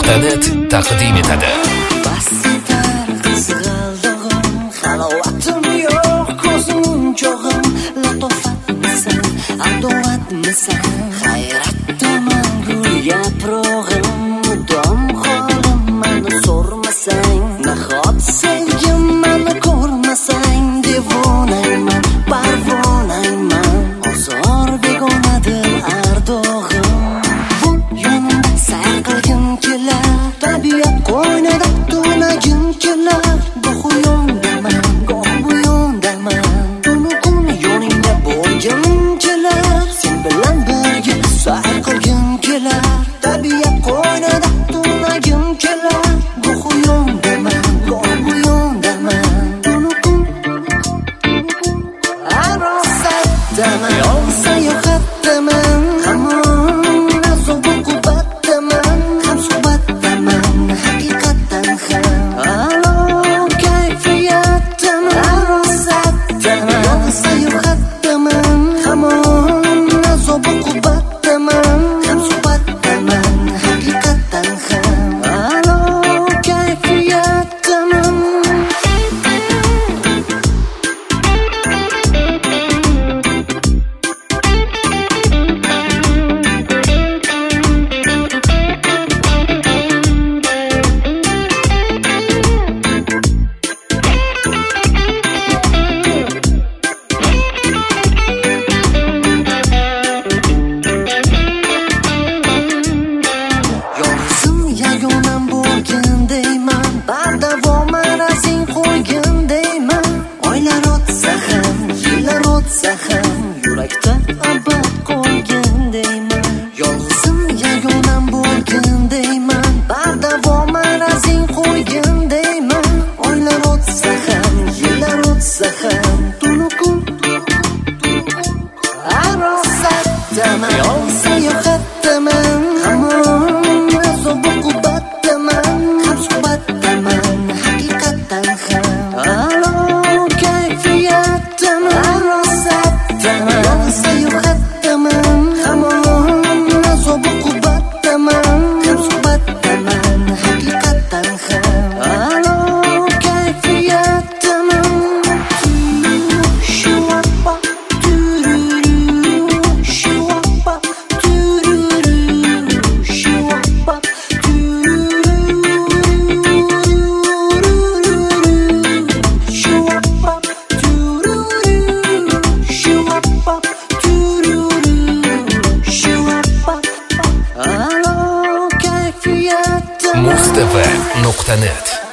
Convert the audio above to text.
Nuqtanet taqdim etadi. Basitar qizg'aldig'im, halovatim yo'q, ko'zim cho'g'im, latofatmisan, adovatmisan, hayratdaman gul yaprog'im, mudom holim mani so'rmasang, nahot sevgim mani ko'rmasang, devonayman, parvonayman, ozor begonadir ardog'im. Yonimda sayr qilgim kelar, tabiat qo'ynida to'nagim kelar, goh u yondaman, goh bu yondaman, tunu kun yoningda bo'lgim kelar, sen bilan birga sayr qilgim kelar, tabiat qo'ynida to'nagim kelar, goh u yondaman, goh bu yondaman, tunu kun arosatdaman, yo'l sayohatdaman, hamon azob uqubatdaman, ham suhbatdaman, haqiqatan ham alo kayfiyatdaman, arosatdaman, yo'l sayohatdaman, hamon azob uqubatdaman, ham suhbatdaman, haqiqatan ham alo kayfiyatdaman. Yolg'izim yagonam bo'lgandayman, bardavom arazing qo'ygandayman, oylar o'tsa ham, yillar o'tsa ham, yurakda abad qolgandayman. Yolg'izim yagonam bo'lgandayman, bardavom arazing qo'ygandayman, oylar o'tsa ham, yillar o'tsa ham, tunu kun arosatdaman, yo'l sayohatdaman, hamon azob uqubatdaman, ham suhbatdaman, haqiqatan ham alo kayfiyatdaman, arosatdaman, yo'l sayohatdaman, hamon azob uqubatdaman, ham suhbatdaman, haqiqatan ham alo kayfiyatdaman. Shuappa tururu, shuappa tururu, shuappa tururu, shuappa tururu, shuappa tururu, shuappa alo kayfiyatdaman. Muxtv.net